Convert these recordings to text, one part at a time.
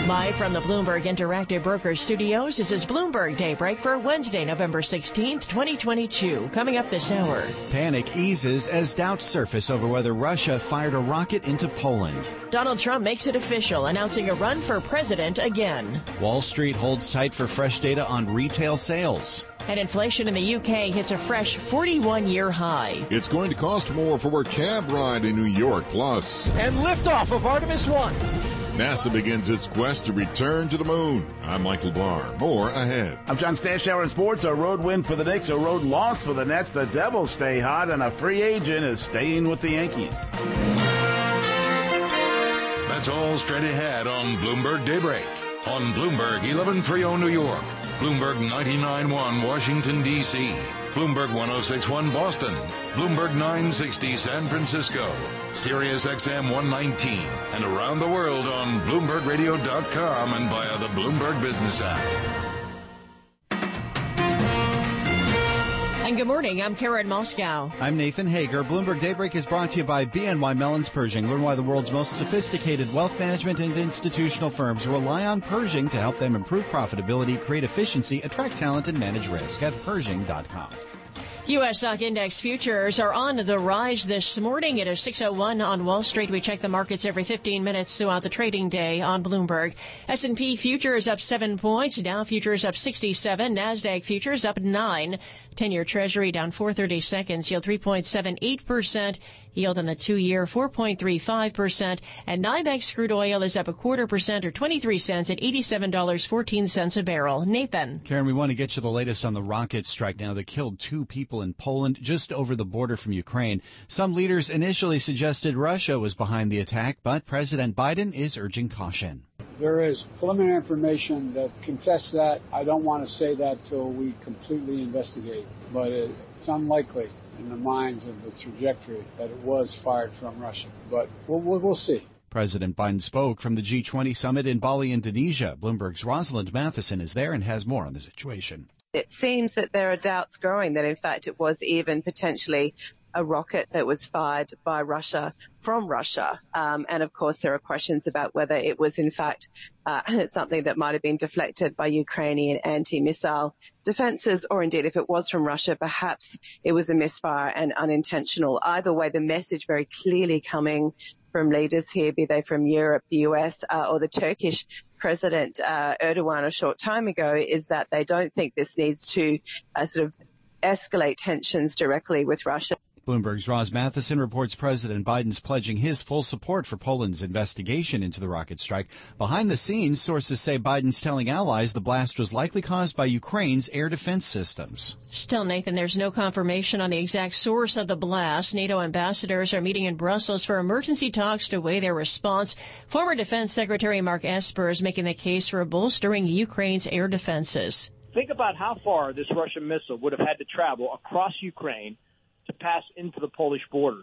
Live from the Bloomberg Interactive Brokers Studios, this is Bloomberg Daybreak for Wednesday, November 16th, 2022. Coming up this hour. Panic eases as doubts surface over whether Russia fired a rocket into Poland. Donald Trump makes it official, announcing a run for president again. Wall Street holds tight for fresh data on retail sales. And inflation in the UK hits a fresh 41-year high. It's going to cost more for a cab ride in New York, plus. And liftoff of Artemis 1. NASA begins its quest to return to the moon. I'm Michael Barr. More ahead. I'm John Stashower in sports. A road win for the Knicks, a road loss for the Nets. The Devils stay hot, and a free agent is staying with the Yankees. That's all straight ahead on Bloomberg Daybreak. On Bloomberg 1130 New York, Bloomberg 99.1 Washington, D.C., Bloomberg 106.1 Boston, Bloomberg 960 San Francisco, Sirius XM 119, and around the world on BloombergRadio.com and via the Bloomberg Business app. And good morning, I'm Karen Moscow. I'm Nathan Hager. Bloomberg Daybreak is brought to you by BNY Mellon's Pershing. Learn why the world's most sophisticated wealth management and institutional firms rely on Pershing to help them improve profitability, create efficiency, attract talent, and manage risk at Pershing.com. U.S. stock index futures are on the rise this morning. It is 6:01 on Wall Street. We check the markets every 15 minutes throughout the trading day on Bloomberg. S&P futures up 7 points. Dow futures up 67. NASDAQ futures up 9. 10-year Treasury down 4/30 seconds. Yield 3.78%. Yield on the 2-year 4.35%. And NYMEX crude oil is up 0.25% or 23 cents at $87.14 a barrel. Nathan. Karen, we want to get you the latest on the rocket strike now that killed 2 people in Poland just over the border from Ukraine. Some leaders initially suggested Russia was behind the attack, but President Biden is urging caution. There is preliminary information that contests that. I don't want to say that till we completely investigate, but it's unlikely in the minds of the trajectory that it was fired from Russia. But we'll see. President Biden spoke from the G20 summit in Bali, Indonesia. Bloomberg's Rosalind Matheson is there and has more on the situation. It seems that there are doubts growing that, in fact, it was even potentially a rocket that was fired by Russia from Russia. And, of course, there are questions about whether it was, in fact, something that might have been deflected by Ukrainian anti-missile defenses, or indeed, if it was from Russia, perhaps it was a misfire and unintentional. Either way, the message very clearly coming from leaders here, be they from Europe, the US, or the Turkish President Erdogan a short time ago, is that they don't think this needs to sort of escalate tensions directly with Russia. Bloomberg's Roz Matheson reports President Biden's pledging his full support for Poland's investigation into the rocket strike. Behind the scenes, sources say Biden's telling allies the blast was likely caused by Ukraine's air defense systems. Still, Nathan, there's no confirmation on the exact source of the blast. NATO ambassadors are meeting in Brussels for emergency talks to weigh their response. Former Defense Secretary Mark Esper is making the case for bolstering Ukraine's air defenses. Think about how far this Russian missile would have had to travel across Ukraine to pass into the Polish border.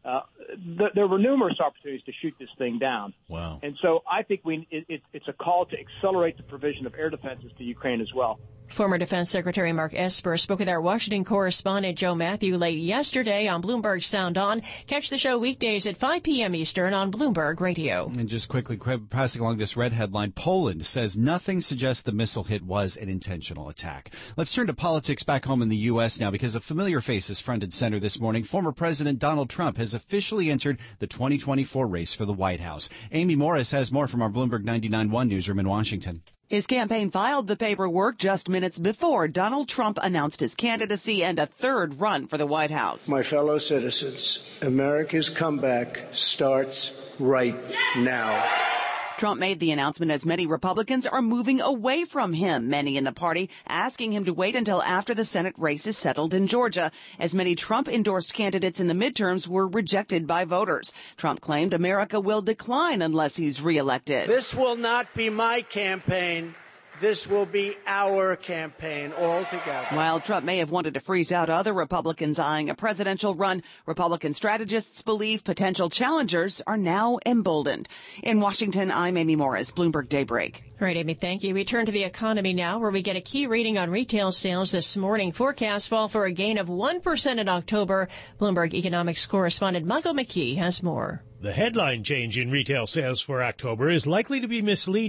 There were numerous opportunities to shoot this thing down. Wow. And so I think it's a call to accelerate the provision of air defenses to Ukraine as well. Former Defense Secretary Mark Esper spoke with our Washington correspondent Joe Matthew late yesterday on Bloomberg Sound On. Catch the show weekdays at 5 p.m. Eastern on Bloomberg Radio. And just quickly passing along this red headline, Poland says nothing suggests the missile hit was an intentional attack. Let's turn to politics back home in the U.S. now, because a familiar face is front and center this morning. Former President Donald Trump has officially entered the 2024 race for the White House. Amy Morris has more from our Bloomberg 99.1 newsroom in Washington. His campaign filed the paperwork just minutes before Donald Trump announced his candidacy and a third run for the White House. My fellow citizens, America's comeback starts right now. Trump made the announcement as many Republicans are moving away from him, many in the party asking him to wait until after the Senate race is settled in Georgia, as many Trump-endorsed candidates in the midterms were rejected by voters. Trump claimed America will decline unless he's reelected. This will not be my campaign. This will be our campaign altogether. While Trump may have wanted to freeze out other Republicans eyeing a presidential run, Republican strategists believe potential challengers are now emboldened. In Washington, I'm Amy Morris, Bloomberg Daybreak. All right, Amy, thank you. We turn to the economy now, where we get a key reading on retail sales this morning. Forecasts fall for a gain of 1% in October. Bloomberg economics correspondent Michael McKee has more. The headline change in retail sales for October is likely to be misleading.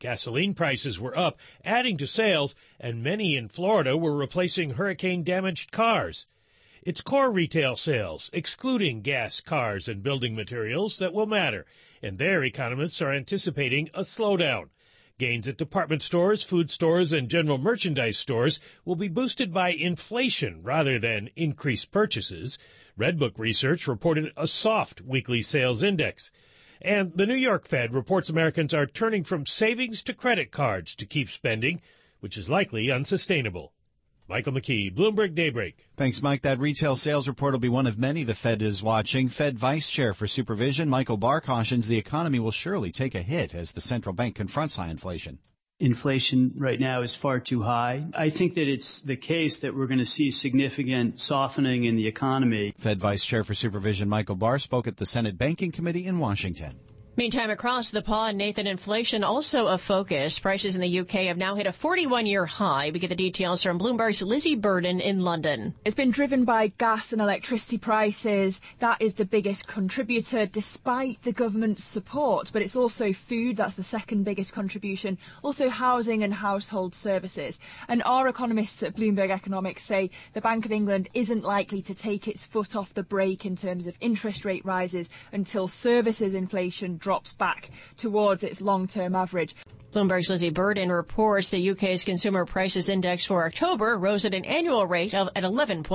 Gasoline prices were up, adding to sales, and many in Florida were replacing hurricane-damaged cars. It's core retail sales, excluding gas, cars, and building materials, that will matter, and there economists are anticipating a slowdown. Gains at department stores, food stores, and general merchandise stores will be boosted by inflation rather than increased purchases. Redbook Research reported a soft weekly sales index. And the New York Fed reports Americans are turning from savings to credit cards to keep spending, which is likely unsustainable. Michael McKee, Bloomberg Daybreak. Thanks, Mike. That retail sales report will be one of many the Fed is watching. Fed Vice Chair for Supervision, Michael Barr, cautions the economy will surely take a hit as the central bank confronts high inflation. Inflation right now is far too high. I think that it's the case that we're going to see significant softening in the economy. Fed Vice Chair for Supervision, Michael Barr, spoke at the Senate Banking Committee in Washington. Meantime, across the pond, Nathan, inflation also a focus. Prices in the UK have now hit a 41-year high. We get the details from Bloomberg's Lizzie Burden in London. It's been driven by gas and electricity prices. That is the biggest contributor, despite the government's support. But it's also food. That's the second biggest contribution. Also housing and household services. And our economists at Bloomberg Economics say the Bank of England isn't likely to take its foot off the brake in terms of interest rate rises until services inflation drops back towards its long-term average. Bloomberg's Lizzie Burden reports the UK's Consumer Prices Index for October rose at an annual rate of at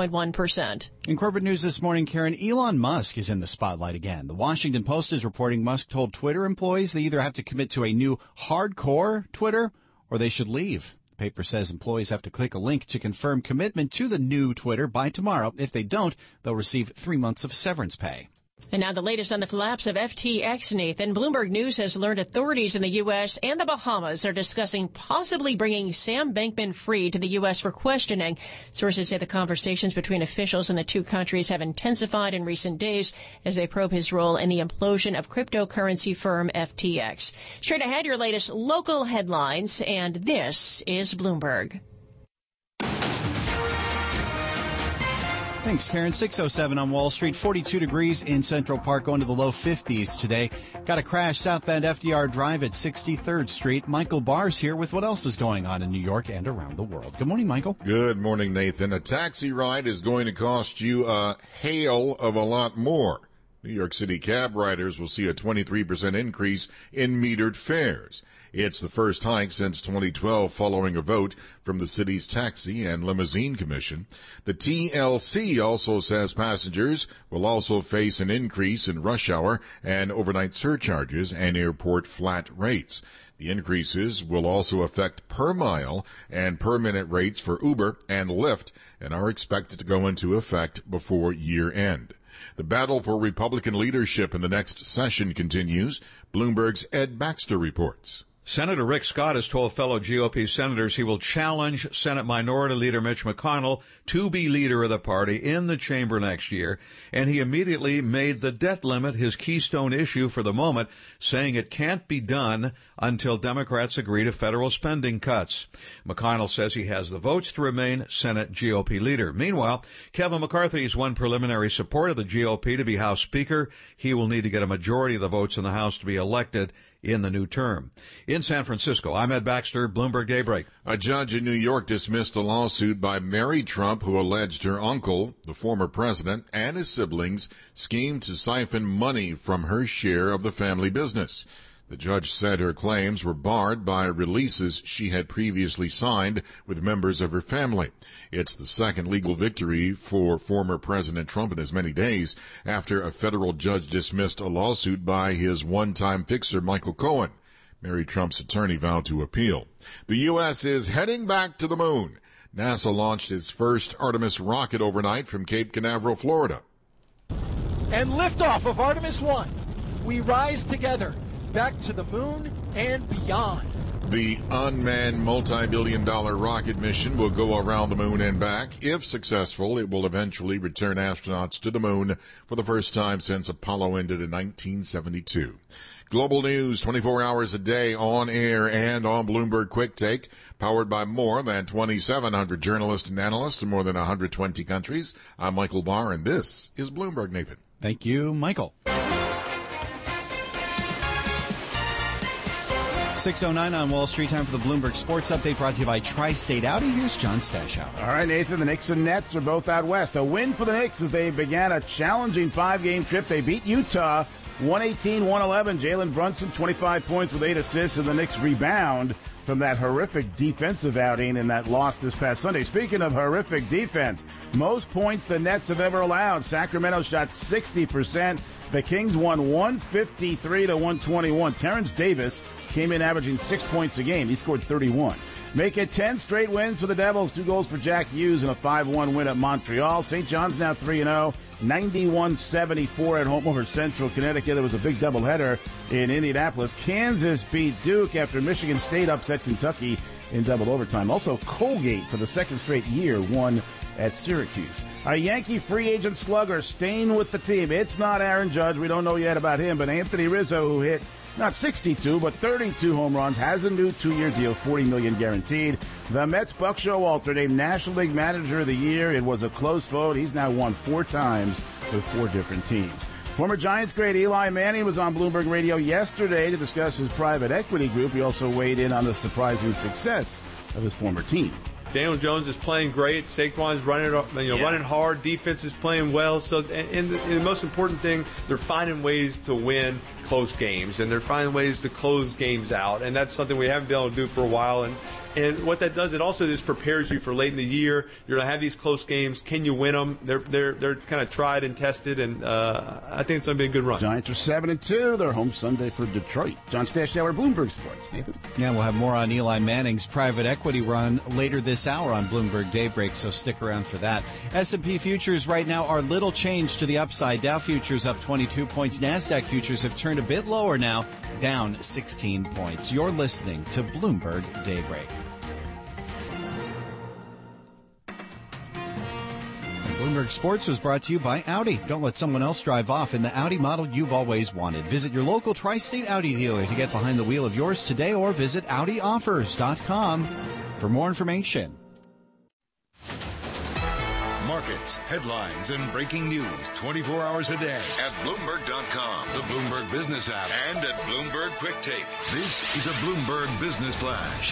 11.1%. In corporate news this morning, Karen, Elon Musk is in the spotlight again. The Washington Post is reporting Musk told Twitter employees they either have to commit to a new hardcore Twitter or they should leave. The paper says employees have to click a link to confirm commitment to the new Twitter by tomorrow. If they don't, they'll receive 3 months of severance pay. And now the latest on the collapse of FTX, Nathan. Bloomberg News has learned authorities in the U.S. and the Bahamas are discussing possibly bringing Sam Bankman-Fried to the U.S. for questioning. Sources say the conversations between officials in the two countries have intensified in recent days as they probe his role in the implosion of cryptocurrency firm FTX. Straight ahead, your latest local headlines, and this is Bloomberg. Thanks, Karen. 6:07 on Wall Street, 42 degrees in Central Park, going to the low 50s today. Got a crash southbound FDR Drive at 63rd Street. Michael Barr's here with what else is going on in New York and around the world. Good morning, Michael. Good morning, Nathan. A taxi ride is going to cost you a hail of a lot more. New York City cab riders will see a 23% increase in metered fares. It's the first hike since 2012 following a vote from the city's Taxi and Limousine Commission. The TLC also says passengers will also face an increase in rush hour and overnight surcharges and airport flat rates. The increases will also affect per mile and per minute rates for Uber and Lyft and are expected to go into effect before year end. The battle for Republican leadership in the next session continues. Bloomberg's Ed Baxter reports. Senator Rick Scott has told fellow GOP senators he will challenge Senate Minority Leader Mitch McConnell to be leader of the party in the chamber next year, and he immediately made the debt limit his keystone issue for the moment, saying it can't be done until Democrats agree to federal spending cuts. McConnell says he has the votes to remain Senate GOP leader. Meanwhile, Kevin McCarthy has won preliminary support of the GOP to be House Speaker. He will need to get a majority of the votes in the House to be elected in the new term. In San Francisco, I'm Ed Baxter, Bloomberg Daybreak. A judge in New York dismissed a lawsuit by Mary Trump who alleged her uncle, the former president, and his siblings schemed to siphon money from her share of the family business. The judge said her claims were barred by releases she had previously signed with members of her family. It's the second legal victory for former President Trump in as many days after a federal judge dismissed a lawsuit by his one-time fixer, Michael Cohen. Mary Trump's attorney vowed to appeal. The U.S. is heading back to the moon. NASA launched its first Artemis rocket overnight from Cape Canaveral, Florida. And liftoff of Artemis 1. We rise together. Back to the moon and beyond. The unmanned multi-billion-dollar rocket mission will go around the moon and back. If successful, it will eventually return astronauts to the moon for the first time since Apollo ended in 1972. Global news 24 hours a day on air and on Bloomberg Quick Take, powered by more than 2,700 journalists and analysts in more than 120 countries. I'm Michael Barr, and this is Bloomberg, Nathan. Thank you, Michael. 6:09 on Wall Street. Time for the Bloomberg Sports Update, brought to you by Tri-State Audi. Here's John Stashower. All right, Nathan, the Knicks and Nets are both out west. A win for the Knicks as they began a challenging 5-game trip. They beat Utah 118-111. Jalen Brunson, 25 points with 8 assists, and the Knicks rebound from that horrific defensive outing and that loss this past Sunday. Speaking of horrific defense, most points the Nets have ever allowed. Sacramento shot 60%. The Kings won 153-121. Terrence Davis came in averaging 6 points a game. He scored 31. Make it 10 straight wins for the Devils. 2 goals for Jack Hughes and a 5-1 win at Montreal. St. John's now 3-0. 91-74 at home over Central Connecticut. There was a big doubleheader in Indianapolis. Kansas beat Duke after Michigan State upset Kentucky in double overtime. Also, Colgate, for the second straight year, won at Syracuse. A Yankee free agent slugger staying with the team. It's not Aaron Judge. We don't know yet about him, but Anthony Rizzo, who hit not 62, but 32 home runs, has a new 2-year deal, $40 million guaranteed. The Mets' Buck Showalter named National League Manager of the Year. It was a close vote. He's now won 4 times with 4 different teams. Former Giants great Eli Manning was on Bloomberg Radio yesterday to discuss his private equity group. He also weighed in on the surprising success of his former team. Daniel Jones is playing great. Saquon's running hard. Defense is playing well. So, and the most important thing, they're finding ways to win close games, and they're finding ways to close games out. And that's something we haven't been able to do for a while. And what that does, it also just prepares you for late in the year. You're going to have these close games. Can you win them? They're kind of tried and tested, and I think it's going to be a good run. Giants are 7-2. They're home Sunday for Detroit. John Stashower, Bloomberg Sports. Nathan? Yeah, we'll have more on Eli Manning's private equity run later this hour on Bloomberg Daybreak, so stick around for that. S&P futures right now are little change to the upside. Dow futures up 22 points. NASDAQ futures have turned a bit lower now, down 16 points. You're listening to Bloomberg Daybreak. Bloomberg Sports was brought to you by Audi. Don't let someone else drive off in the Audi model you've always wanted. Visit your local Tri-State Audi dealer to get behind the wheel of yours today, or visit AudiOffers.com for more information. Markets, headlines, and breaking news 24 hours a day at Bloomberg.com, the Bloomberg Business app, and at Bloomberg Quick Take. This is a Bloomberg Business Flash.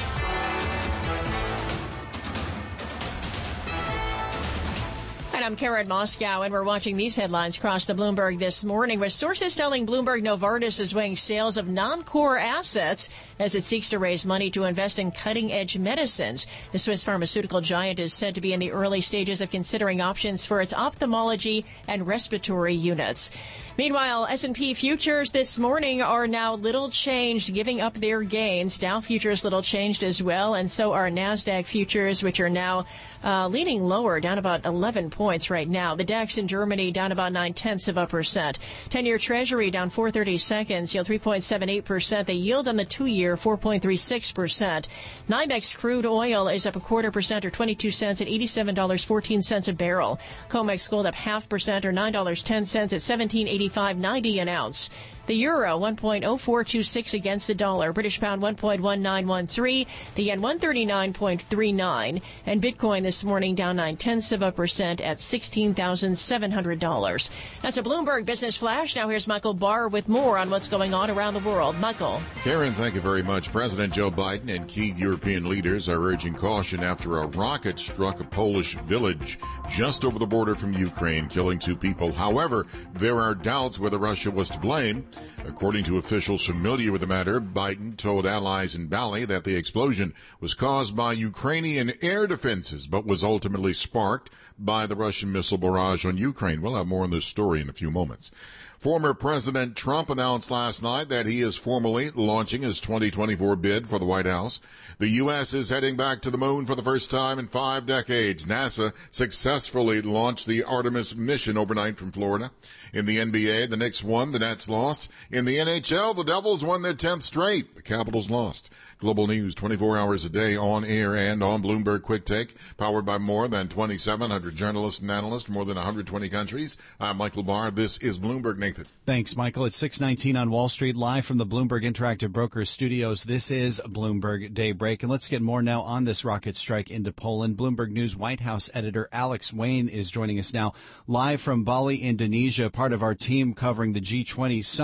And I'm Karen Moscow, and we're watching these headlines cross the Bloomberg this morning, with sources telling Bloomberg Novartis is weighing sales of non-core assets as it seeks to raise money to invest in cutting-edge medicines. The Swiss pharmaceutical giant is said to be in the early stages of considering options for its ophthalmology and respiratory units. Meanwhile, S&P futures this morning are now little changed, giving up their gains. Dow futures little changed as well, and so are NASDAQ futures, which are now leaning lower, down about 11 points right now. The DAX in Germany down about 0.9%. 10-year Treasury down 4/32, yield 3.78%. The yield on the 2-year 4.36%. NYMEX crude oil is up 0.25% or 22 cents at $87.14 a barrel. COMEX gold up 0.5% or $9.10 at $17.85.90 an ounce. The euro 1.0426 against the dollar. British pound 1.1913. The yen 139.39. And Bitcoin this morning down 0.9% at $16,700. That's a Bloomberg Business Flash. Now here's Michael Barr with more on what's going on around the world. Michael. Karen, thank you very much. President Joe Biden and key European leaders are urging caution after a rocket struck a Polish village just over the border from Ukraine, killing 2 people. However, there are doubts whether Russia was to blame. According to officials familiar with the matter, Biden told allies in Bali that the explosion was caused by Ukrainian air defenses, but was ultimately sparked by the Russian missile barrage on Ukraine. We'll have more on this story in a few moments. Former President Trump announced last night that he is formally launching his 2024 bid for the White House. The U.S. is heading back to the moon for the first time in 5 decades. NASA successfully launched the Artemis mission overnight from Florida. In the NBA, the Knicks won, the Nets lost. In the NHL, the Devils won their 10th straight. The Capitals lost. Global news 24 hours a day on air and on Bloomberg Quick Take, powered by more than 2,700 journalists and analysts from more than 120 countries. I'm Michael Barr. This is Bloomberg. Nathan. Thanks, Michael. It's 6:19 on Wall Street, live from the Bloomberg Interactive Brokers studios. This is Bloomberg Daybreak, and let's get more now on this rocket strike into Poland. Bloomberg News White House editor Alex Wayne is joining us now live from Bali, Indonesia, part of our team covering the G20 summit.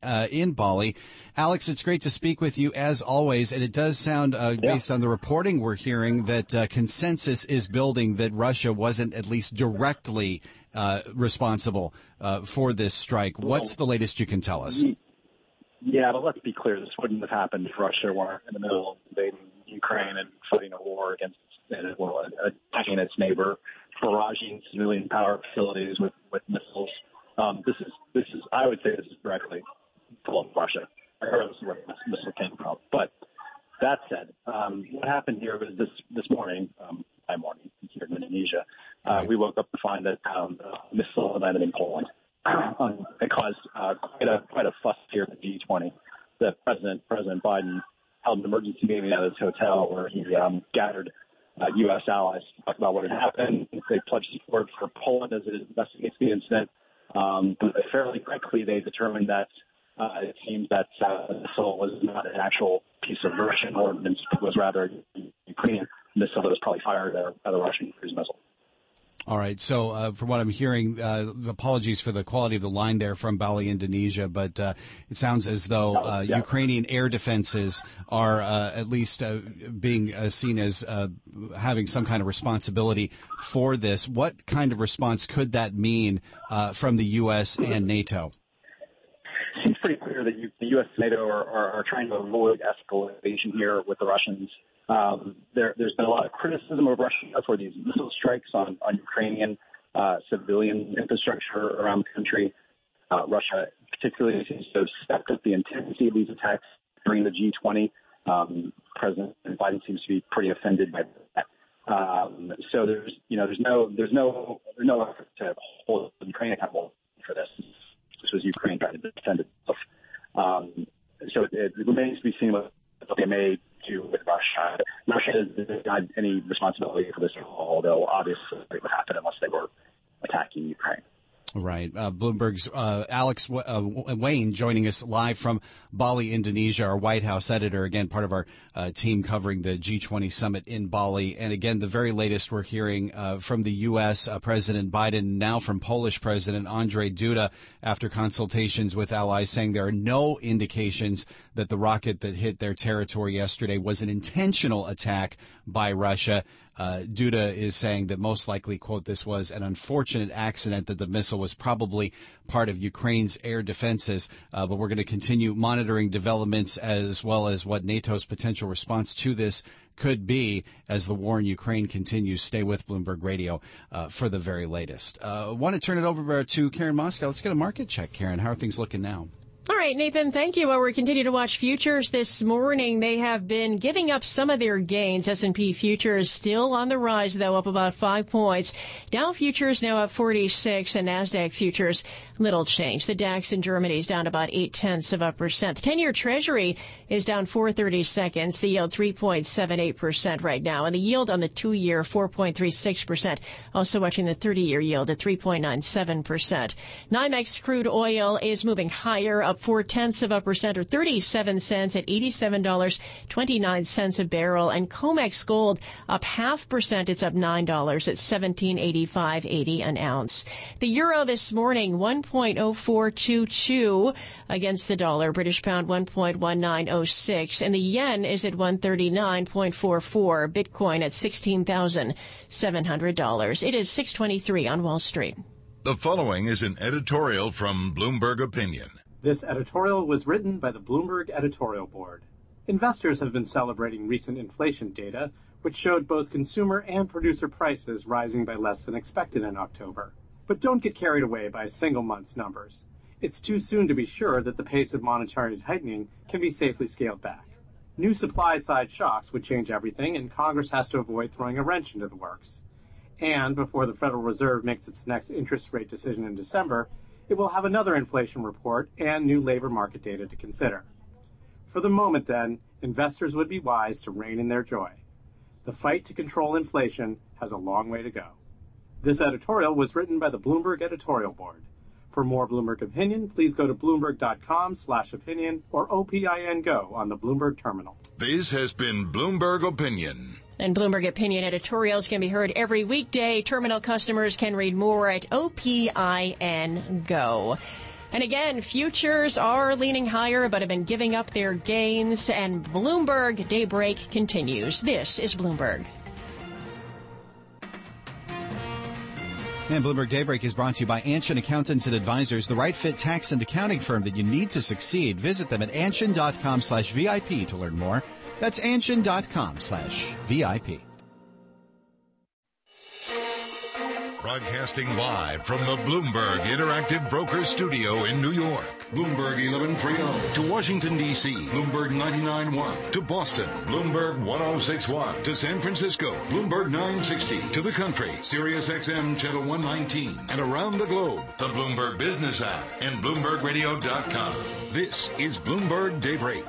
in Bali. Alex, it's great to speak with you as always, and it does sound, based on the reporting we're hearing, that consensus is building that Russia wasn't at least directly responsible for this strike. What's the latest you can tell us? Yeah, but let's be clear. This wouldn't have happened if Russia weren't in the middle of invading Ukraine and fighting a war against, attacking its neighbor, barraging civilian power facilities with missiles. This is, I would say this is directly full of Russia, regardless of where this missile came from. But that said, what happened here was this morning, by morning here in Indonesia, we woke up to find that a missile landed in Poland. It caused quite a fuss here at the G20. The President Biden held an emergency meeting at his hotel where he gathered U.S. allies to talk about what had happened. They pledged support for Poland as it investigates the incident. But fairly quickly, they determined that it seems that the missile was not an actual piece of Russian ordnance, it was rather a Ukrainian missile that was probably fired at a Russian cruise missile. All right. So from what I'm hearing, apologies for the quality of the line there from Bali, Indonesia, but it sounds as though Ukrainian air defenses are at least being seen as having some kind of responsibility for this. What kind of response could that mean from the U.S. and NATO? It seems pretty clear that the U.S. and NATO are trying to avoid escalation here with the Russians. There's been a lot of criticism of Russia for these missile strikes on Ukrainian civilian infrastructure around the country. Russia particularly seems to have stepped up the intensity of these attacks during the G20. President Biden seems to be pretty offended by that. So there's no effort to hold Ukraine accountable for this. This was Ukraine trying to defend itself. So it remains to be seen what they may do with Russia. Russia doesn't have any responsibility for this at all, although obviously it would happen unless they were attacking Ukraine. Right. Bloomberg's Alex Wayne joining us live from Bali, Indonesia, our White House editor, again, part of our team covering the G20 summit in Bali. And again, the very latest we're hearing from the U.S. President Biden, now from Polish President Andrzej Duda, after consultations with allies, saying there are no indications that the rocket that hit their territory yesterday was an intentional attack by Russia. Duda is saying that most likely, quote, this was an unfortunate accident, that the missile was probably part of Ukraine's air defenses. But we're going to continue monitoring developments as well as what NATO's potential response to this could be as the war in Ukraine continues. Stay with Bloomberg Radio for the very latest. Want to turn it over to Karen Moscow. Let's get a market check, Karen. How are things looking now? All right, Nathan, thank you. Well, we're continuing to watch futures this morning. They have been giving up some of their gains. S&P futures still on the rise, though, up about 5 points. Dow futures now up 46, and NASDAQ futures little change. The DAX in Germany is down about 0.8%. The 10-year Treasury is down 4/32. The yield 3.78% right now, and the yield on the 2-year 4.36%. Also watching the 30-year yield at 3.97%. NYMEX crude oil is moving higher, up 0.4% or 37 cents at $87.29 a barrel. And COMEX gold up 0.5%. It's up $9 at $17.85.80 an ounce. The euro this morning, 1.0422 against the dollar. British pound, 1.1906. And the yen is at 139.44. Bitcoin at $16,700. It is 6:23 on Wall Street. The following is an editorial from Bloomberg Opinion. This editorial was written by the Bloomberg editorial board. Investors have been celebrating recent inflation data, which showed both consumer and producer prices rising by less than expected in October. But don't get carried away by a single month's numbers. It's too soon to be sure that the pace of monetary tightening can be safely scaled back. New supply-side shocks would change everything, and Congress has to avoid throwing a wrench into the works. And before the Federal Reserve makes its next interest rate decision in December, it will have another inflation report and new labor market data to consider. For the moment, then, investors would be wise to rein in their joy. The fight to control inflation has a long way to go. This editorial was written by the Bloomberg editorial board. For more Bloomberg Opinion, please go to Bloomberg.com/opinion or OPIN Go on the Bloomberg terminal. This has been Bloomberg Opinion. And Bloomberg Opinion editorials can be heard every weekday. Terminal customers can read more at OPIN Go. And again, futures are leaning higher but have been giving up their gains. And Bloomberg Daybreak continues. This is Bloomberg. And Bloomberg Daybreak is brought to you by Anshin Accountants and Advisors, the right fit tax and accounting firm that you need to succeed. Visit them at anshin.com/VIP to learn more. That's anshin.com/VIP. Broadcasting live from the Bloomberg Interactive Brokers Studio in New York. Bloomberg 1130 to Washington, D.C. Bloomberg 99.1 to Boston. Bloomberg 106.1 to San Francisco. Bloomberg 960 to the country. Sirius XM Channel 119. And around the globe, the Bloomberg Business app and BloombergRadio.com. This is Bloomberg Daybreak.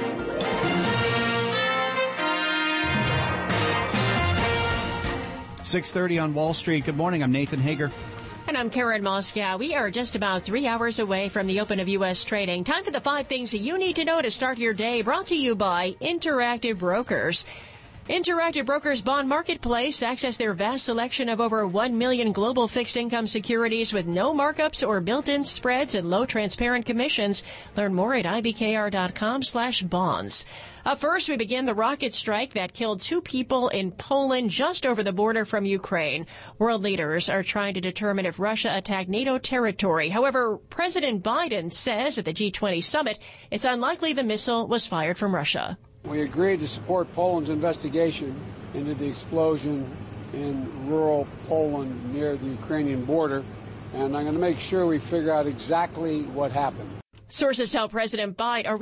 6:30 on Wall Street. Good morning. I'm Nathan Hager. And I'm Karen Moscow. We are just about 3 hours away from the open of U.S. trading. Time for the 5 things that you need to know to start your day. Brought to you by Interactive Brokers. Interactive Brokers Bond Marketplace. Access their vast selection of over 1 million global fixed income securities with no markups or built-in spreads and low transparent commissions. Learn more at ibkr.com/bonds. Up first, we begin the rocket strike that killed 2 people in Poland just over the border from Ukraine. World leaders are trying to determine if Russia attacked NATO territory. However, President Biden says at the G20 summit it's unlikely the missile was fired from Russia. We agreed to support Poland's investigation into the explosion in rural Poland near the Ukrainian border, and I'm going to make sure we figure out exactly what happened. Sources say that President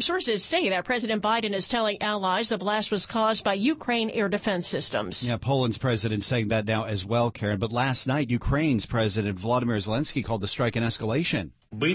Biden is telling allies the blast was caused by Ukraine air defense systems. Yeah, Poland's president saying that now as well, Karen. But last night, Ukraine's President Volodymyr Zelensky called the strike an escalation.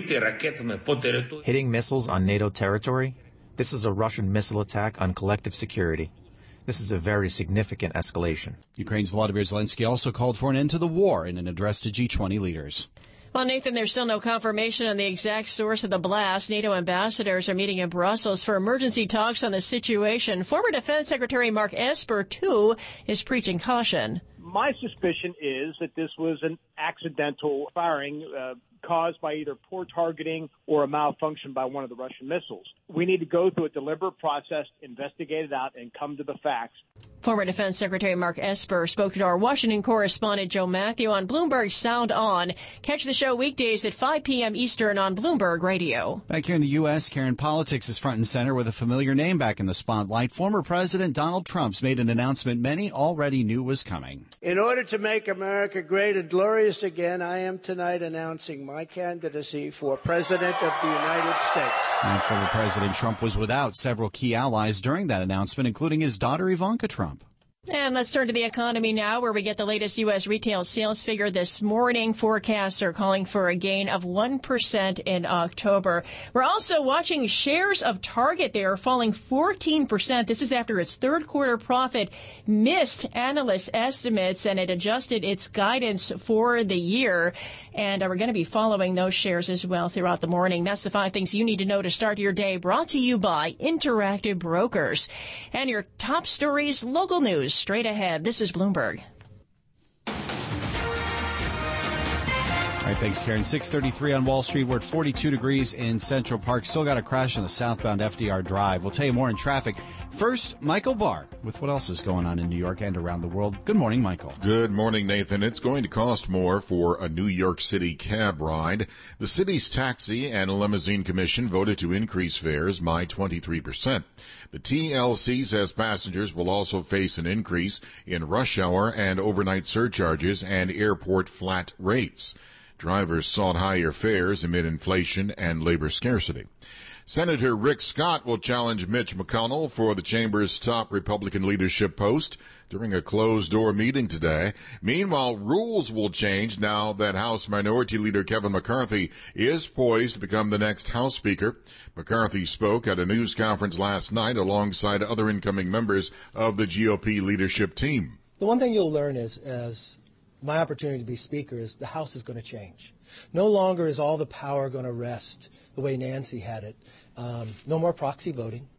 Hitting missiles on NATO territory? This is a Russian missile attack on collective security. This is a very significant escalation. Ukraine's Volodymyr Zelensky also called for an end to the war in an address to G20 leaders. Well, Nathan, there's still no confirmation on the exact source of the blast. NATO ambassadors are meeting in Brussels for emergency talks on the situation. Former Defense Secretary Mark Esper, too, is preaching caution. My suspicion is that this was an accidental firing caused by either poor targeting or a malfunction by one of the Russian missiles. We need to go through a deliberate process, investigate it out, and come to the facts. Former Defense Secretary Mark Esper spoke to our Washington correspondent Joe Matthew on Bloomberg Sound On. Catch the show weekdays at 5 p.m. Eastern on Bloomberg Radio. Back here in the U.S., Karen, politics is front and center with a familiar name back in the spotlight. Former President Donald Trump's made an announcement many already knew was coming. In order to make America great and glorious again, I am tonight announcing my candidacy for President of the United States. And former President Trump was without several key allies during that announcement, including his daughter Ivanka Trump. And let's turn to the economy now, where we get the latest U.S. retail sales figure this morning. Forecasts are calling for a gain of 1% in October. We're also watching shares of Target. They are falling 14%. This is after its third quarter profit missed analyst estimates, and it adjusted its guidance for the year. And we're going to be following those shares as well throughout the morning. That's the 5 things you need to know to start your day, brought to you by Interactive Brokers. And your top stories, local news. Straight ahead. This is Bloomberg. All right, thanks, Karen. 6:33 on Wall Street. We're at 42 degrees in Central Park. Still got a crash on the southbound FDR Drive. We'll tell you more in traffic. First, Michael Barr with what else is going on in New York and around the world. Good morning, Michael. Good morning, Nathan. It's going to cost more for a New York City cab ride. The city's taxi and limousine commission voted to increase fares by 23%. The TLC says passengers will also face an increase in rush hour and overnight surcharges and airport flat rates. Drivers sought higher fares amid inflation and labor scarcity. Senator Rick Scott will challenge Mitch McConnell for the chamber's top Republican leadership post during a closed-door meeting today. Meanwhile, rules will change now that House Minority Leader Kevin McCarthy is poised to become the next House Speaker. McCarthy spoke at a news conference last night alongside other incoming members of the GOP leadership team. The one thing you'll learn is, as my opportunity to be Speaker, is the House is going to change. No longer is all the power going to rest the way Nancy had it. No more proxy voting.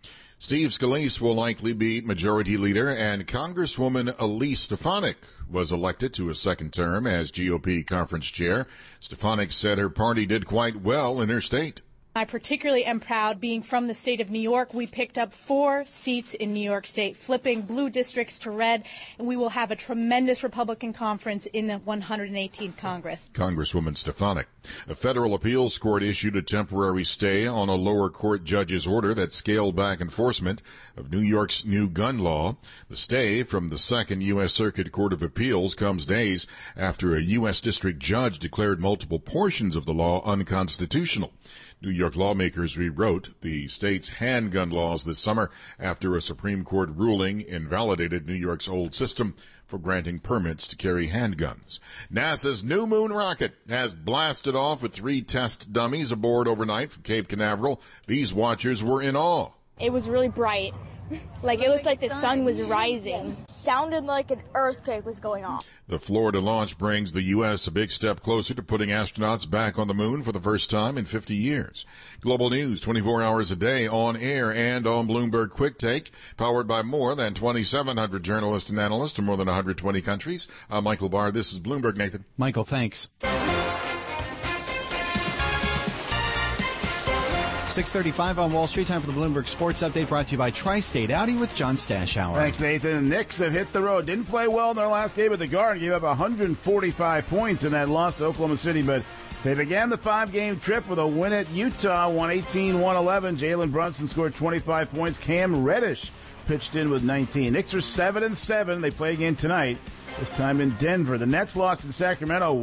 Steve Scalise will likely be Majority Leader, and Congresswoman Elise Stefanik was elected to a second term as GOP conference chair. Stefanik said her party did quite well in her state. I particularly am proud being from the state of New York. We picked up 4 seats in New York State, flipping blue districts to red, and we will have a tremendous Republican conference in the 118th Congress. Congresswoman Stefanik. A federal appeals court issued a temporary stay on a lower court judge's order that scaled back enforcement of New York's new gun law. The stay from the Second U.S. Circuit Court of Appeals comes days after a U.S. district judge declared multiple portions of the law unconstitutional. New York lawmakers rewrote the state's handgun laws this summer after a Supreme Court ruling invalidated New York's old system for granting permits to carry handguns. NASA's New Moon rocket has blasted off with 3 test dummies aboard overnight from Cape Canaveral. These watchers were in awe. It was really bright. Like it looked like the sun was rising. Sounded like an earthquake was going on. The Florida launch brings the U.S. a big step closer to putting astronauts back on the moon for the first time in 50 years. Global news 24 hours a day on air and on Bloomberg Quick Take, powered by more than 2,700 journalists and analysts in more than 120 countries. I'm Michael Barr. This is Bloomberg, Nathan. Michael, thanks. 6:35 on Wall Street. Time for the Bloomberg Sports Update, brought to you by Tri-State Audi with John Stashauer. Thanks, Nathan. Knicks have hit the road. Didn't play well in their last game at the Garden. Gave up 145 points in that loss to Oklahoma City, but they began the 5-game trip with a win at Utah, 118-111. Jalen Brunson scored 25 points. Cam Reddish pitched in with 19. Knicks are 7-7. They play again tonight, this time in Denver. The Nets lost in Sacramento,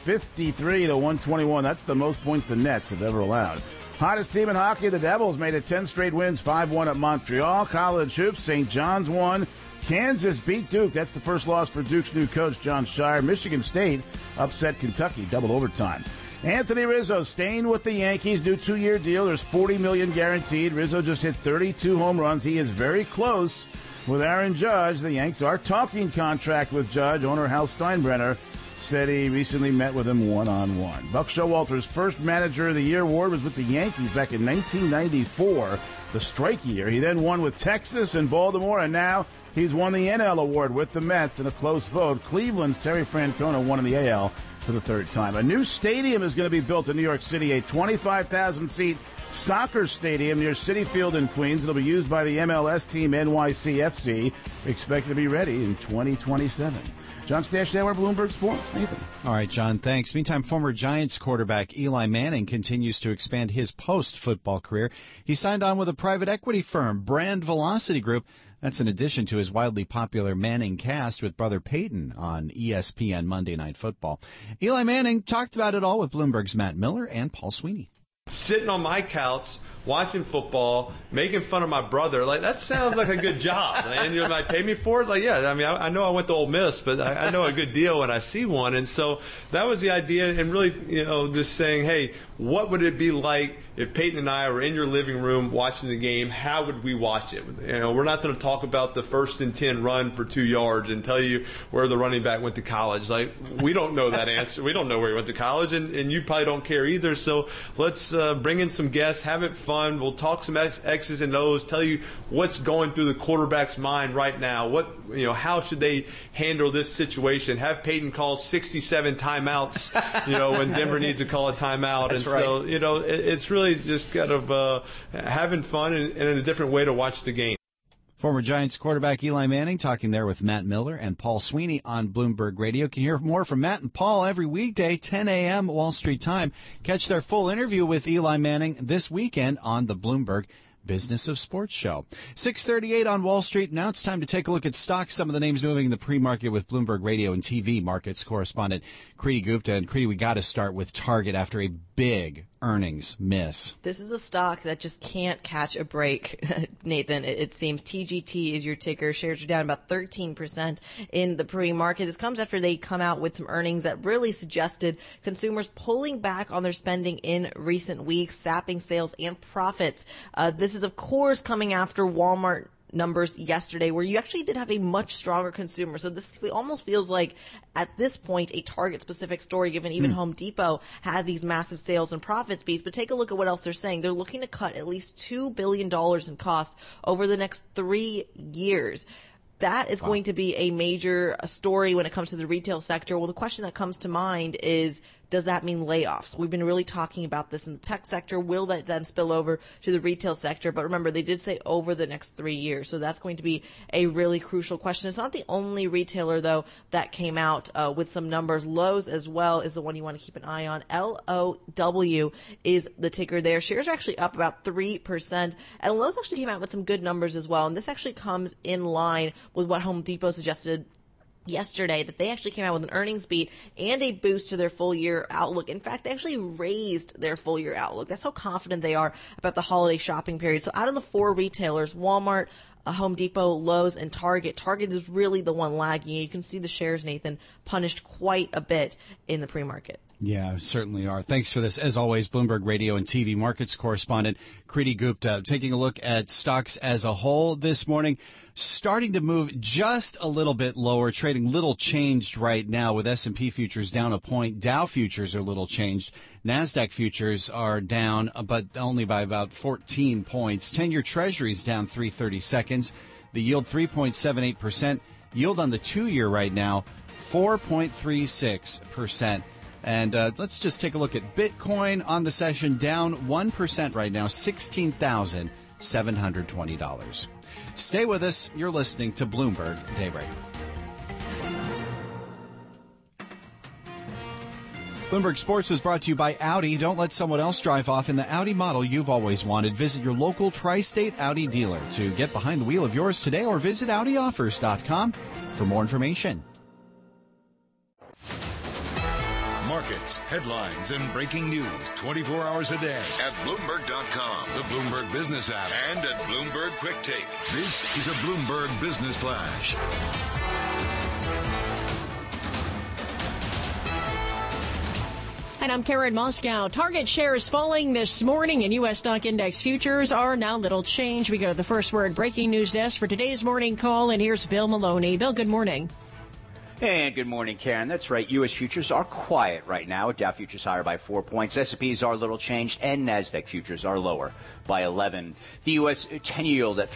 153-121. That's the most points the Nets have ever allowed. Hottest team in hockey, the Devils, made it 10 straight wins, 5-1 at Montreal. College hoops, St. John's won. Kansas beat Duke. That's the first loss for Duke's new coach, John Shire. Michigan State upset Kentucky, double overtime. Anthony Rizzo staying with the Yankees, new 2-year deal. There's $40 million guaranteed. Rizzo just hit 32 home runs. He is very close with Aaron Judge. The Yanks are talking contract with Judge. Owner Hal Steinbrenner said he recently met with him one-on-one. Buck Showalter's first Manager of the Year award was with the Yankees back in 1994, the strike year. He then won with Texas and Baltimore, and now he's won the NL award with the Mets in a close vote. Cleveland's Terry Francona won in the AL for the 3rd time. A new stadium is going to be built in New York City, a 25,000-seat soccer stadium near Citi Field in Queens. It'll be used by the MLS team NYCFC. Expected to be ready in 2027. John Stashauer, Bloomberg Sports. Nathan. All right, John, thanks. Meantime, former Giants quarterback Eli Manning continues to expand his post-football career. He signed on with a private equity firm, Brand Velocity Group. That's in addition to his wildly popular Manning cast with brother Peyton on ESPN Monday Night Football. Eli Manning talked about it all with Bloomberg's Matt Miller and Paul Sweeney. Sitting on my couch, watching football, making fun of my brother, like, that sounds like a good job. And you're like, pay me for it? Like, yeah, I mean, I know I went to Ole Miss, but I know a good deal when I see one. And so that was the idea, and really, just saying, hey, what would it be like if Peyton and I were in your living room watching the game? How would we watch it? We're not going to talk about the 1st and 10 run for 2 yards and tell you where the running back went to college. Like, we don't know that answer. We don't know where he went to college, and you probably don't care either. So let's bring in some guests, have it fun. We'll talk some X's and O's, tell you what's going through the quarterback's mind right now. How should they handle this situation? Have Peyton call 67 timeouts, when Denver needs to call a timeout. That's and right. So, it's really just kind of having fun and in a different way to watch the game. Former Giants quarterback Eli Manning talking there with Matt Miller and Paul Sweeney on Bloomberg Radio. You can hear more from Matt and Paul every weekday, 10 a.m. Wall Street time. Catch their full interview with Eli Manning this weekend on the Bloomberg Business of Sports show. 6:38 on Wall Street. Now it's time to take a look at stocks. Some of the names moving in the pre-market with Bloomberg Radio and TV markets correspondent Kriti Gupta. And Kriti, we got to start with Target after a big earnings miss. This is a stock that just can't catch a break, Nathan. It seems TGT is your ticker. Shares are down about 13% in the pre-market. This comes after they come out with some earnings that really suggested consumers pulling back on their spending in recent weeks, sapping sales and profits. This is, of course, coming after Walmart numbers yesterday where you actually did have a much stronger consumer. So this almost feels like at this point a Target-specific story, given even Home Depot had these massive sales and profits beats. But take a look at what else they're saying. They're looking to cut at least $2 billion in costs over the next 3 years. That is going to be a major story when it comes to the retail sector. Well, the question that comes to mind is, does that mean layoffs? We've been really talking about this in the tech sector. Will that then spill over to the retail sector? But remember, they did say over the next 3 years. So that's going to be a really crucial question. It's not the only retailer, though, that came out with some numbers. Lowe's as well is the one you want to keep an eye on. LOW is the ticker there. Shares are actually up about 3%. And Lowe's actually came out with some good numbers as well. And this actually comes in line with what Home Depot suggested yesterday, that they actually came out with an earnings beat and a boost to their full year outlook. In fact, they actually raised their full year outlook. That's how confident they are about the holiday shopping period. So out of the 4 retailers, Walmart, Home Depot, Lowe's, and Target is really the one lagging. You can see the shares, Nathan, punished quite a bit in the pre-market. Yeah, certainly are. Thanks for this. As always, Bloomberg Radio and TV markets correspondent Kriti Gupta taking a look at stocks as a whole this morning. Starting to move just a little bit lower, trading little changed right now with S&P futures down a point. Dow futures are little changed. NASDAQ futures are down, but only by about 14 points. 10-year Treasuries down 3/32. The yield 3.78%. Yield on the 2-year right now, 4.36%. And let's just take a look at Bitcoin on the session, down 1% right now, $16,720. Stay with us. You're listening to Bloomberg Daybreak. Bloomberg Sports is brought to you by Audi. Don't let someone else drive off in the Audi model you've always wanted. Visit your local tri-state Audi dealer to get behind the wheel of yours today, or visit AudiOffers.com for more information. Markets, headlines, and breaking news 24 hours a day at Bloomberg.com, the Bloomberg Business app, and at Bloomberg Quick Take. This is a Bloomberg Business Flash. And I'm Karen Moscow. Target shares falling this morning, and U.S. stock index futures are now little change. We go to the First Word breaking news desk for today's morning call, and here's Bill Maloney. Bill, good morning. And good morning, Karen. That's right. U.S. futures are quiet right now. Dow futures higher by 4 points. S&Ps are little changed, and NASDAQ futures are lower by 11. The U.S. 10-year yield at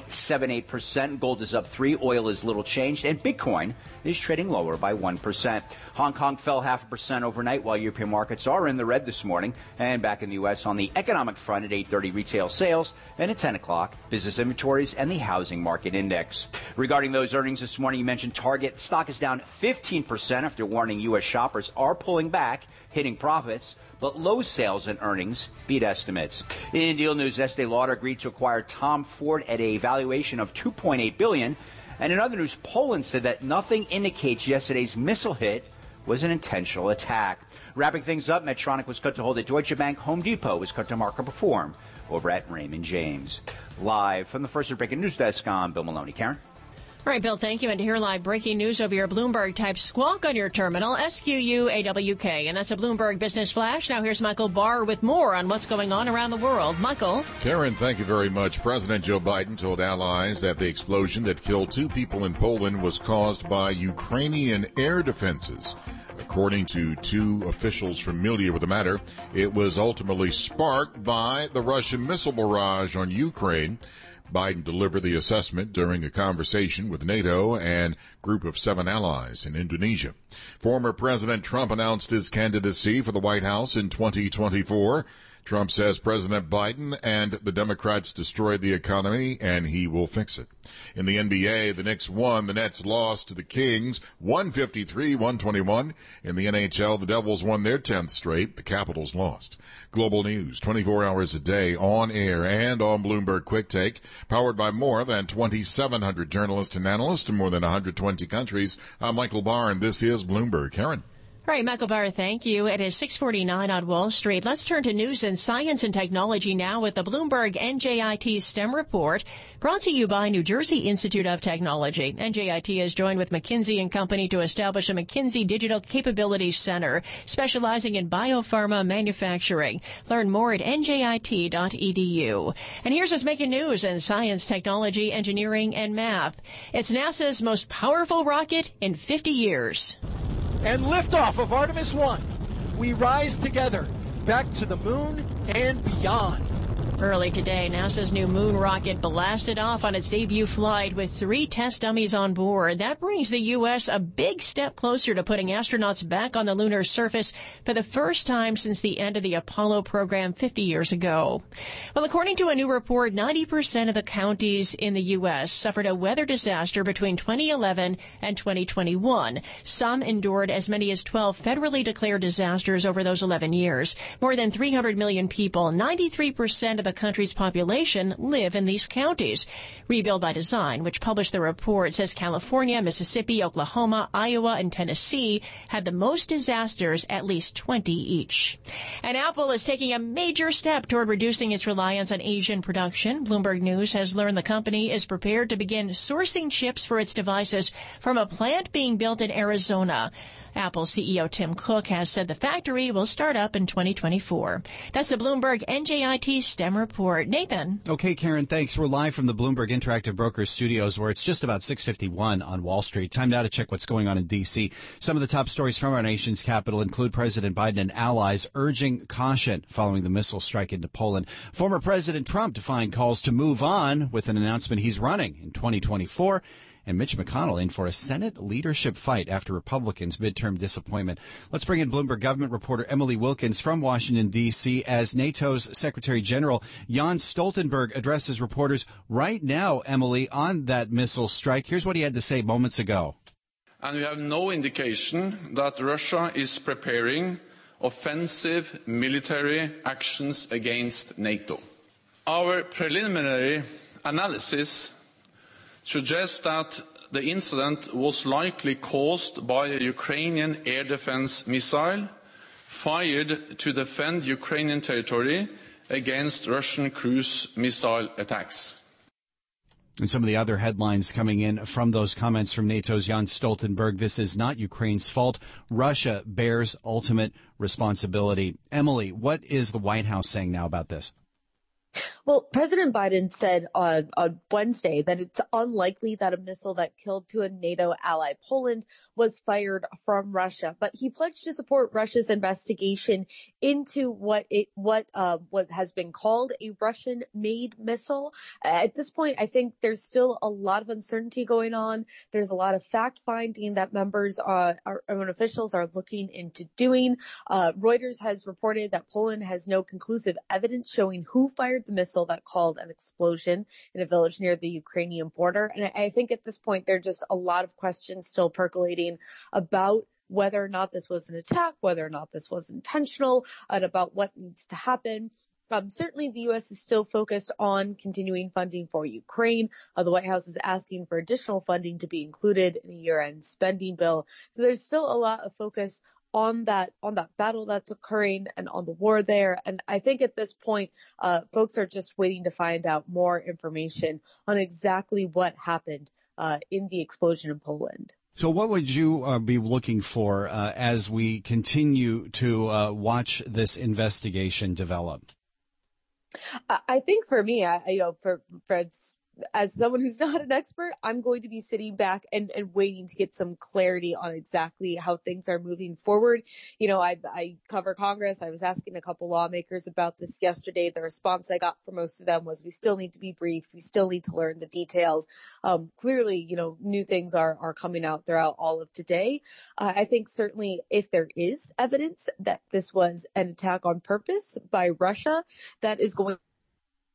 3.78%. Gold is up 3. Oil is little changed, and Bitcoin is trading lower by 1%. Hong Kong fell 0.5% overnight, while European markets are in the red this morning. And back in the U.S. on the economic front at 8:30, retail sales, and at 10 o'clock, business inventories and the housing market index. Regarding those earnings this morning, you mentioned Target. Stock is down 15% after warning U.S. shoppers are pulling back, hitting profits. But Lowe's sales and earnings beat estimates. In deal news, Estee Lauder agreed to acquire Tom Ford at a valuation of $2.8 billion. And in other news, Poland said that nothing indicates yesterday's missile hit was an intentional attack. Wrapping things up, Medtronic was cut to hold at Deutsche Bank. Home Depot was cut to mark or perform over at Raymond James. Live from the First Word breaking news desk, I'm Bill Maloney. Karen? All right, Bill, thank you. And to hear live breaking news over your Bloomberg, type squawk on your terminal, SQUAWK. And that's a Bloomberg Business Flash. Now here's Michael Barr with more on what's going on around the world. Michael. Karen, thank you very much. President Joe Biden told allies that the explosion that killed 2 people in Poland was caused by Ukrainian air defenses. According to 2 officials familiar with the matter, it was ultimately sparked by the Russian missile barrage on Ukraine. Biden delivered the assessment during a conversation with NATO and Group of 7 allies in Indonesia. Former President Trump announced his candidacy for the White House in 2024. Trump says President Biden and the Democrats destroyed the economy, and he will fix it. In the NBA, the Knicks won, the Nets lost to the Kings, 153-121. In the NHL, the Devils won their 10th straight, the Capitals lost. Global news, 24 hours a day, on air and on Bloomberg Quick Take, powered by more than 2,700 journalists and analysts in more than 120 countries. I'm Michael Barr, and this is Bloomberg. Karen. All right, Michael Barr, thank you. It is 6:49 on Wall Street. Let's turn to news and science and technology now with the Bloomberg NJIT STEM report, brought to you by New Jersey Institute of Technology. NJIT has joined with McKinsey & Company to establish a McKinsey Digital Capabilities Center specializing in biopharma manufacturing. Learn more at njit.edu. And here's what's making news in science, technology, engineering, and math. It's NASA's most powerful rocket in 50 years. And liftoff of Artemis 1. We rise together back to the moon and beyond. Early today, NASA's new moon rocket blasted off on its debut flight with 3 test dummies on board. That brings the U.S. a big step closer to putting astronauts back on the lunar surface for the first time since the end of the Apollo program 50 years ago. Well, according to a new report, 90% of the counties in the U.S. suffered a weather disaster between 2011 and 2021. Some endured as many as 12 federally declared disasters over those 11 years. More than 300 million people, 93% of the country's population, live in these counties. Rebuild by Design, which published the report, says California, Mississippi, Oklahoma, Iowa, and Tennessee had the most disasters, at least 20 each. And Apple is taking a major step toward reducing its reliance on Asian production. Bloomberg News has learned the company is prepared to begin sourcing chips for its devices from a plant being built in Arizona. Apple CEO Tim Cook has said the factory will start up in 2024. That's the Bloomberg NJIT STEM report. Nathan. Okay, Karen, thanks. We're live from the Bloomberg Interactive Brokers studios where it's just about 6:51 on Wall Street. Time now to check what's going on in D.C. Some of the top stories from our nation's capital include President Biden and allies urging caution following the missile strike into Poland. Former President Trump defying calls to move on with an announcement he's running in 2024. And Mitch McConnell in for a Senate leadership fight after Republicans' midterm disappointment. Let's bring in Bloomberg government reporter Emily Wilkins from Washington, D.C. as NATO's Secretary General Jens Stoltenberg addresses reporters right now, Emily, on that missile strike. Here's what he had to say moments ago. And we have no indication that Russia is preparing offensive military actions against NATO. Our preliminary analysis suggests that the incident was likely caused by a Ukrainian air defense missile fired to defend Ukrainian territory against Russian cruise missile attacks. And some of the other headlines coming in from those comments from NATO's Jens Stoltenberg: this is not Ukraine's fault. Russia bears ultimate responsibility. Emily, what is the White House saying now about this? Well, President Biden said on Wednesday that it's unlikely that a missile that killed a NATO ally, Poland, was fired from Russia. But he pledged to support Russia's investigation into what has been called a Russian-made missile. At this point, I think there's still a lot of uncertainty going on. There's a lot of fact-finding that members, our own officials, are looking into doing. Reuters has reported that Poland has no conclusive evidence showing who fired the missile that caused an explosion in a village near the Ukrainian border. And I think at this point, there are just a lot of questions still percolating about whether or not this was an attack, whether or not this was intentional, and about what needs to happen. Certainly, the U.S. is still focused on continuing funding for Ukraine. The White House is asking for additional funding to be included in a year-end spending bill. So there's still a lot of focus on that battle that's occurring and on the war there. And I think at this point, folks are just waiting to find out more information on exactly what happened in the explosion in Poland. So what would you be looking for as we continue to watch this investigation develop? I think for me, as someone who's not an expert, I'm going to be sitting back and waiting to get some clarity on exactly how things are moving forward. You know, I cover Congress. I was asking a couple lawmakers about this yesterday. The response I got from most of them was, we still need to be briefed. We still need to learn the details. Clearly, you know, new things are coming out throughout all of today. I think certainly if there is evidence that this was an attack on purpose by Russia, that is going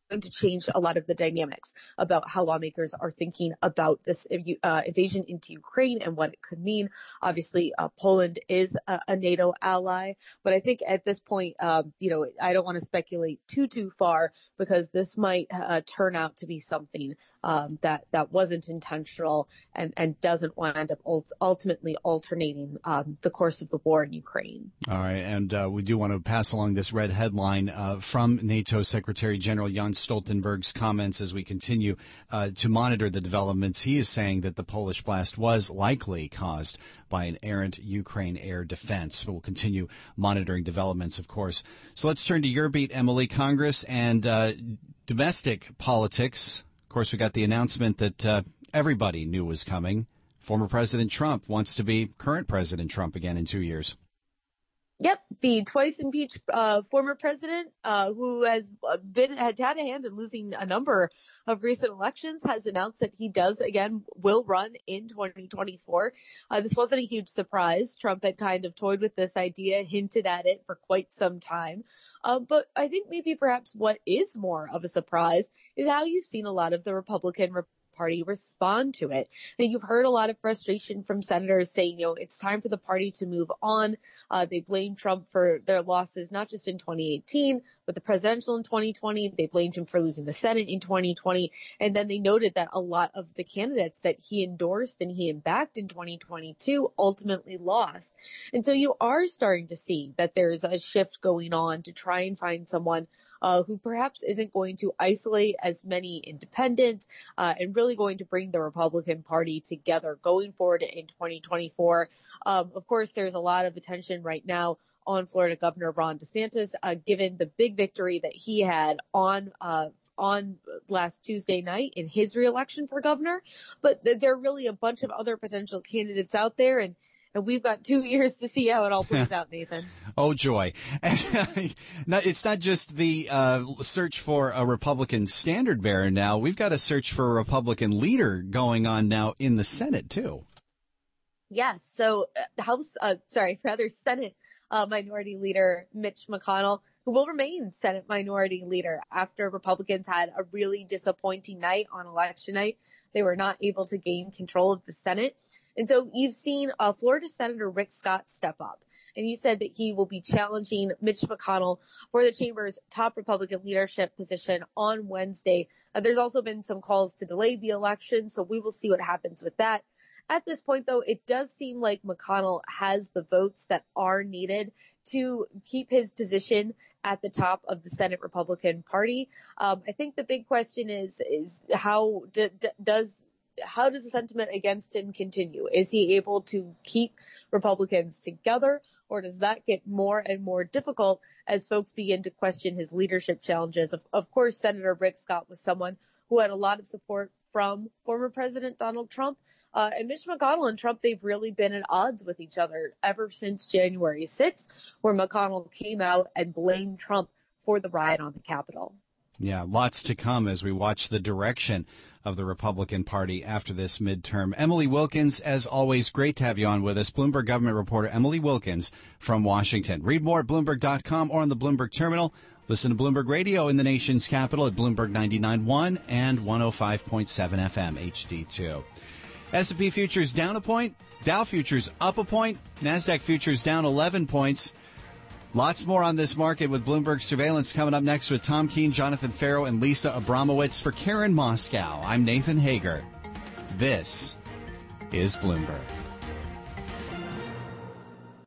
to change a lot of the dynamics about how lawmakers are thinking about this invasion into Ukraine and what it could mean. Obviously, Poland is a NATO ally, but I think at this point, I don't want to speculate too far, because this might turn out to be something that wasn't intentional and doesn't wind up ultimately alternating the course of the war in Ukraine. All right, and we do want to pass along this red headline from NATO Secretary General Jens Stoltenberg's comments as we continue to monitor the developments. He is saying that the Polish blast was likely caused by an errant Ukraine air defense. But we'll continue monitoring developments, of course. So let's turn to your beat, Emily. Congress and domestic politics. Of course, we got the announcement that everybody knew was coming. Former President Trump wants to be current President Trump again in 2 years. Yep, the twice impeached former president, who has had a hand in losing a number of recent elections, has announced that he will run in 2024. This wasn't a huge surprise. Trump had kind of toyed with this idea, hinted at it for quite some time. But I think maybe perhaps what is more of a surprise is how you've seen a lot of the Republican Party respond to it. And you've heard a lot of frustration from senators saying, it's time for the party to move on. They blame Trump for their losses, not just in 2018, but the presidential in 2020. They blamed him for losing the Senate in 2020. And then they noted that a lot of the candidates that he endorsed and he backed in 2022 ultimately lost. And so you are starting to see that there's a shift going on to try and find someone who perhaps isn't going to isolate as many independents and really going to bring the Republican Party together going forward in 2024. Of course, there's a lot of attention right now on Florida Governor Ron DeSantis, given the big victory that he had on last Tuesday night in his reelection for governor. But there are really a bunch of other potential candidates out there, and we've got 2 years to see how it all plays out, Nathan. Oh, joy. It's not just the search for a Republican standard bearer now. We've got a search for a Republican leader going on now in the Senate, too. Yes. So Senate Minority Leader Mitch McConnell, who will remain Senate Minority Leader after Republicans had a really disappointing night on election night. They were not able to gain control of the Senate. And so you've seen Florida Senator Rick Scott step up, and he said that he will be challenging Mitch McConnell for the chamber's top Republican leadership position on Wednesday. There's also been some calls to delay the election, so we will see what happens with that. At this point, though, it does seem like McConnell has the votes that are needed to keep his position at the top of the Senate Republican Party. I think the big question is how does the sentiment against him continue? Is he able to keep Republicans together, or does that get more and more difficult as folks begin to question his leadership challenges? Of course, Senator Rick Scott was someone who had a lot of support from former President Donald Trump. And Mitch McConnell and Trump, they've really been at odds with each other ever since January 6th, where McConnell came out and blamed Trump for the riot on the Capitol. Yeah, lots to come as we watch the direction of the Republican Party after this midterm. Emily Wilkins, as always, great to have you on with us. Bloomberg government reporter Emily Wilkins from Washington. Read more at Bloomberg.com or on the Bloomberg terminal. Listen to Bloomberg Radio in the nation's capital at Bloomberg 99.1 and 105.7 FM HD2. S&P futures down a point, Dow futures up a point, NASDAQ futures down 11 points. Lots more on this market with Bloomberg Surveillance coming up next with Tom Keene, Jonathan Farrow, and Lisa Abramowitz. For Karen Moscow, I'm Nathan Hager. This is Bloomberg.